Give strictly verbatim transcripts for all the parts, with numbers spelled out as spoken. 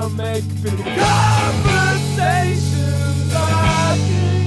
make conversations are king.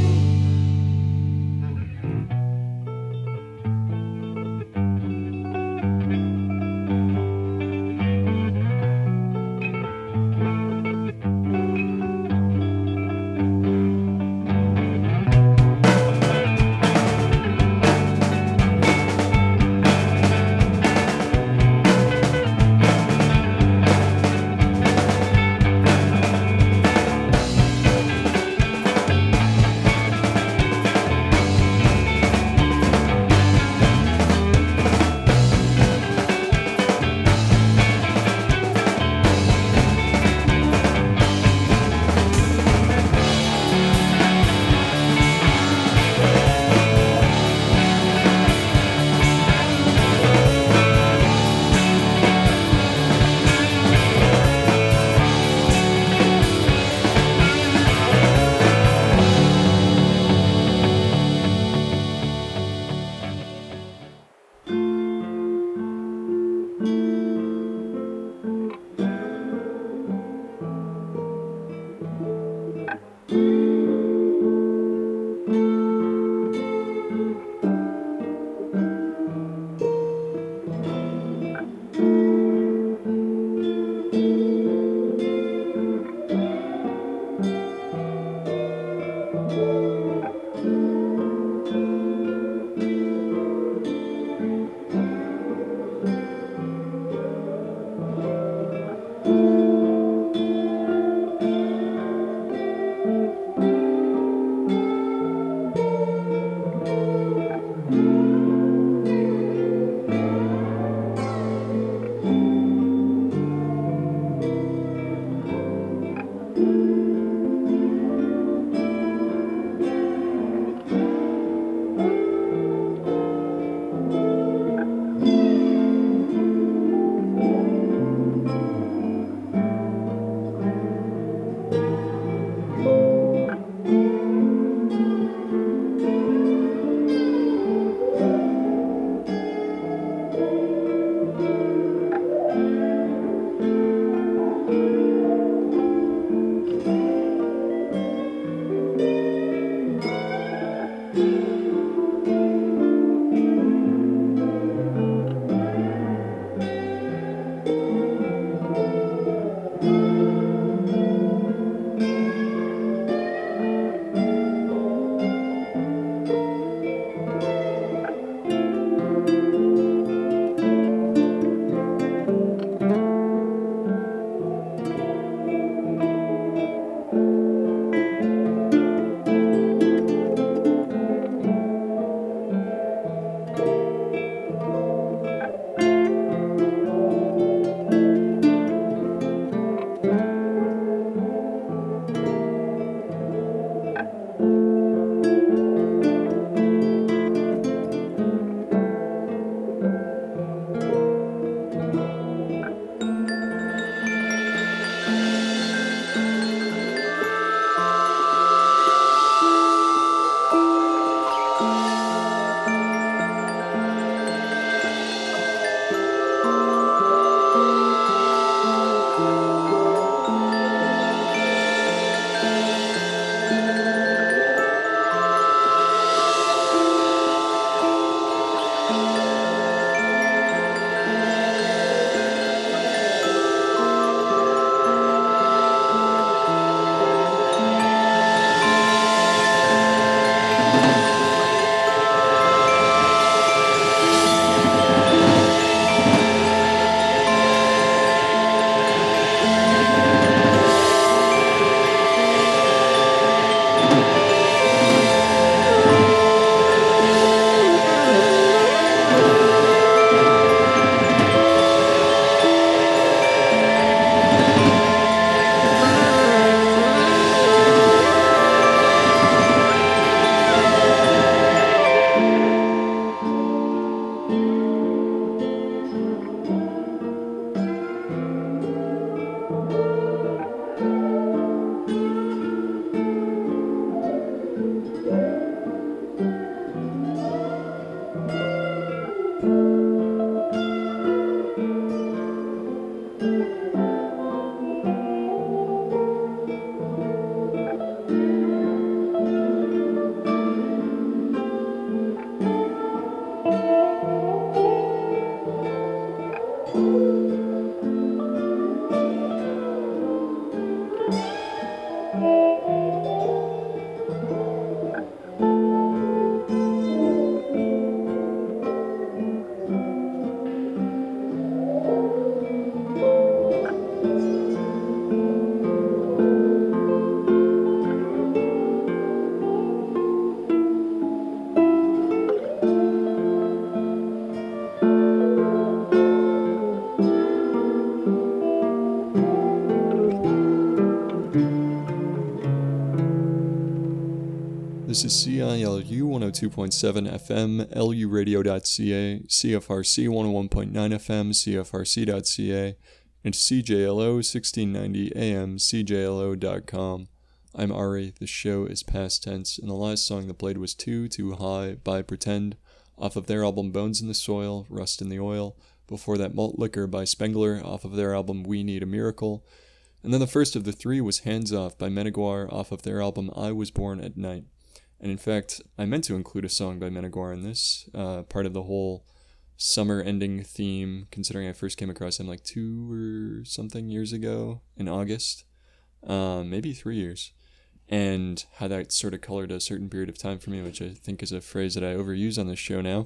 This is C I L U one oh two point seven F M, L U radio dot C A, C F R C one oh one point nine F M, C F R C dot C A, and C J L O sixteen ninety A M, C J L O dot com. I'm Ari, the show is past tense, and the last song that played was Too, Too High by Pretend, off of their album Bones in the Soil, Rust in the Oil. Before that, Malt Liquor by Spengler, off of their album We Need a Miracle. And then the first of the three was Hands Off by Meneguar, off of their album I Was Born at Night. And in fact, I meant to include a song by Meneguar in this, uh, part of the whole summer ending theme, considering I first came across him like two or something years ago in August, uh, maybe three years, and how that sort of colored a certain period of time for me, which I think is a phrase that I overuse on this show now.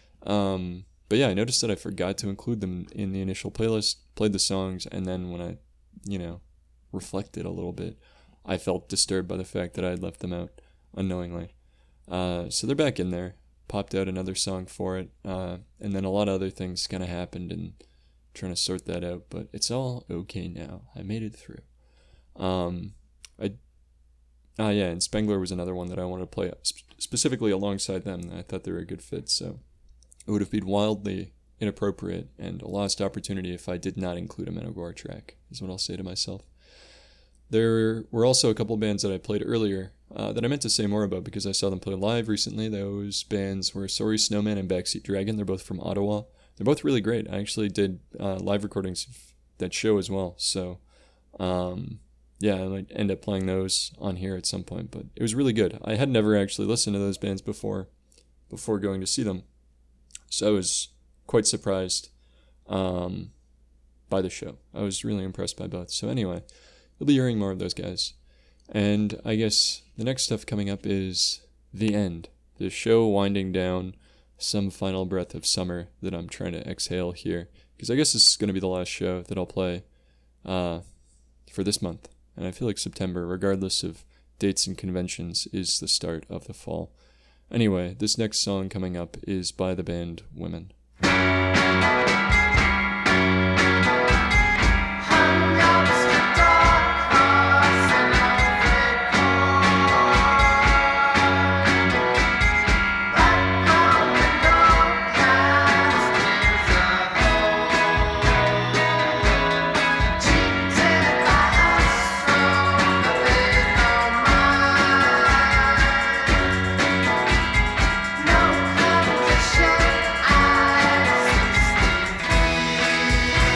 Um, but yeah, I noticed that I forgot to include them in the initial playlist, played the songs, and then when I, you know, reflected a little bit, I felt disturbed by the fact that I had left them out unknowingly. Uh, so they're back in there. Popped out another song for it, uh, and then a lot of other things kind of happened, and trying to sort that out. But it's all okay now. I made it through. Um, I, ah, yeah, and Spengler was another one that I wanted to play sp- specifically alongside them. I thought they were a good fit, so it would have been wildly inappropriate and a lost opportunity if I did not include a Meneguar track. Is what I'll say to myself. There were also a couple bands that I played earlier uh, that I meant to say more about because I saw them play live recently. Those bands were Sorry Snowman and Backseat Dragon. They're both from Ottawa. They're both really great. I actually did uh, live recordings of that show as well. So, um, yeah, I might end up playing those on here at some point. But it was really good. I had never actually listened to those bands before, before going to see them. So I was quite surprised um, by the show. I was really impressed by both. So anyway, you'll be hearing more of those guys. And I guess the next stuff coming up is the end. The show winding down, some final breath of summer that I'm trying to exhale here. Because I guess this is going to be the last show that I'll play uh, for this month. And I feel like September, regardless of dates and conventions, is the start of the fall. Anyway, this next song coming up is by the band Women. No condition, I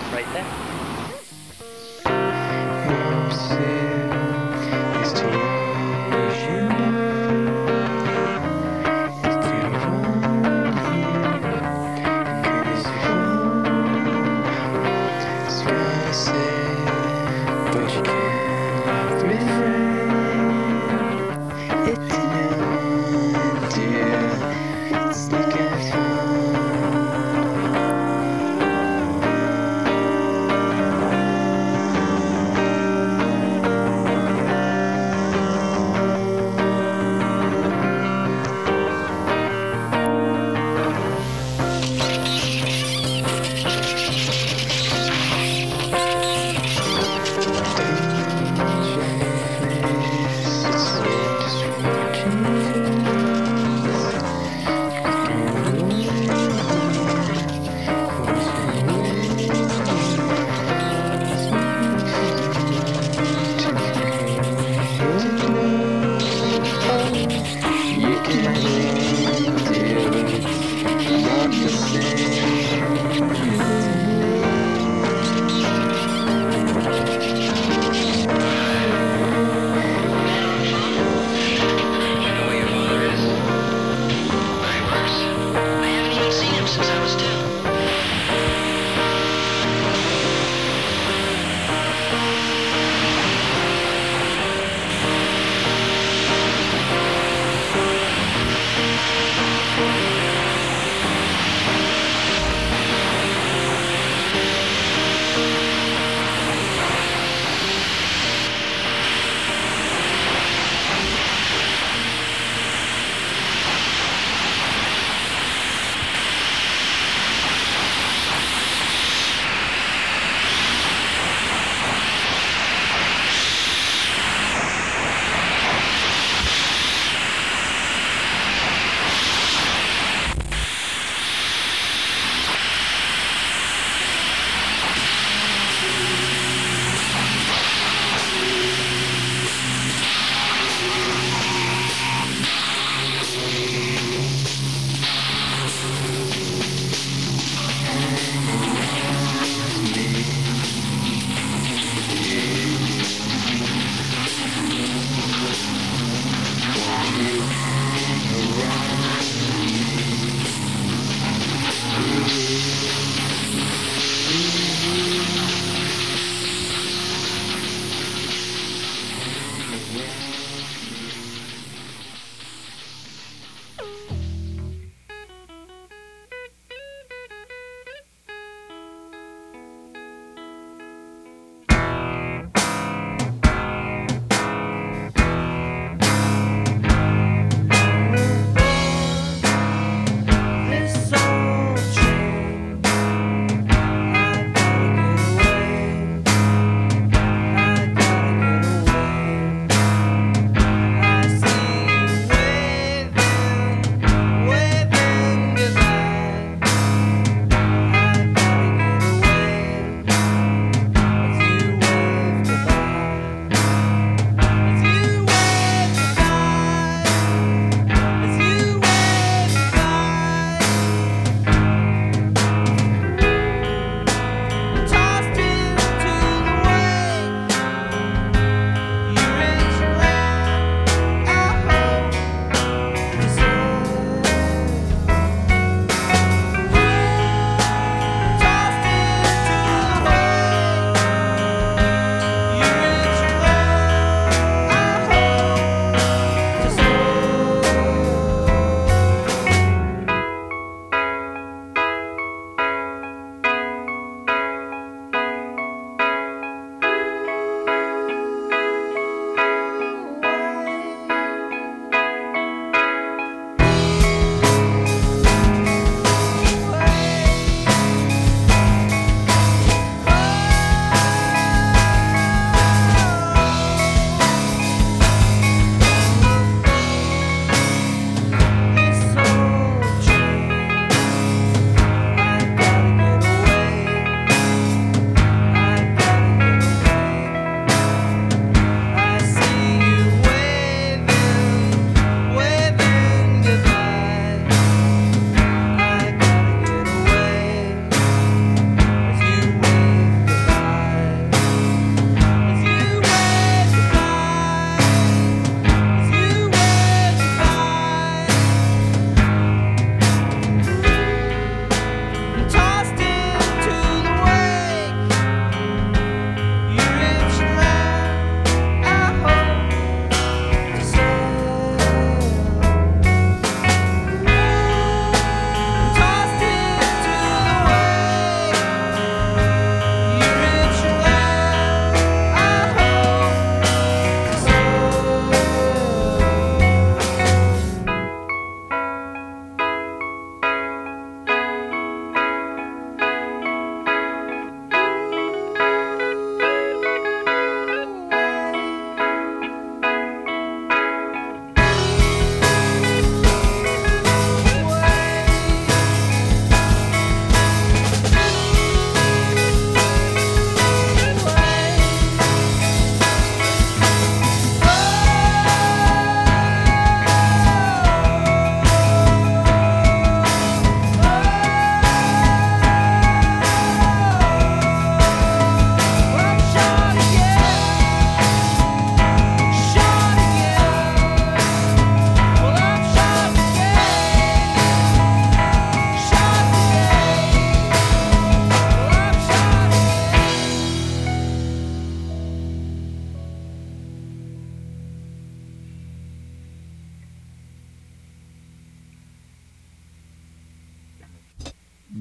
right there. Thank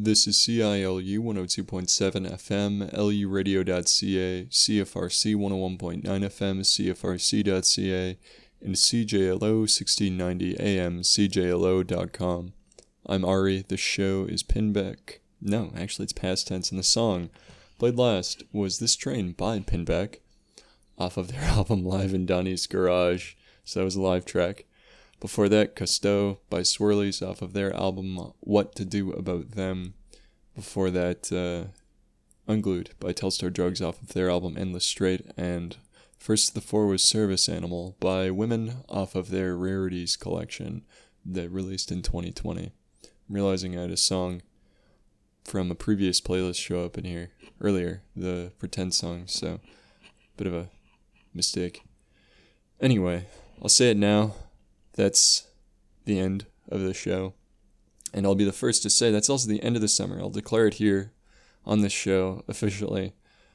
This is C I L U one oh two point seven F M, L U radio dot C A, C F R C one oh one point nine F M, C F R C dot C A, and C J L O sixteen ninety A M, C J L O dot com. I'm Ari. The show is Pinback. No, actually it's past tense, and the song played last was This Train by Pinback off of their album Live in Donnie's Garage. So that was a live track. Before that, Cousteau by Swirlies off of their album What to Do About Them. Before that, uh, Unglued by Telstar Drugs off of their album Endless Straight. And first of the four was Service Animal by Women off of their Rarities collection that released in twenty twenty. I'm realizing I had a song from a previous playlist show up in here earlier, the Pretend song, so bit of a mistake. Anyway, I'll say it now. That's the end of the show. And I'll be the first to say that's also the end of the summer. I'll declare it here on this show officially.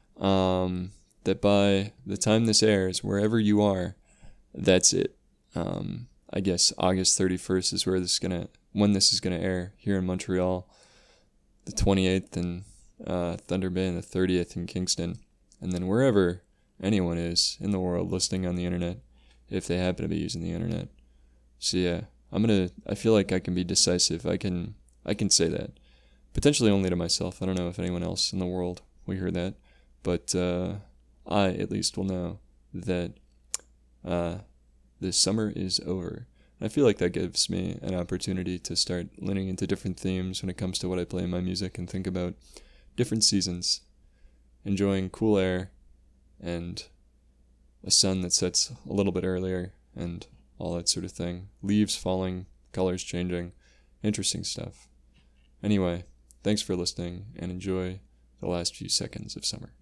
Um, that by the time this airs, wherever you are, that's it. Um, I guess August thirty-first is where this is gonna when this is gonna air here in Montreal. The twenty-eighth in uh, Thunder Bay and the thirtieth in Kingston. And then wherever anyone is in the world listening on the internet, if they happen to be using the internet. So yeah, I'm gonna. I feel like I can be decisive. I can. I can say that, potentially only to myself. I don't know if anyone else in the world will hear that, but uh, I at least will know that uh, this summer is over. And I feel like that gives me an opportunity to start leaning into different themes when it comes to what I play in my music and think about different seasons, enjoying cool air, and a sun that sets a little bit earlier, and all that sort of thing. Leaves falling, colors changing, interesting stuff. Anyway, thanks for listening, and enjoy the last few seconds of summer.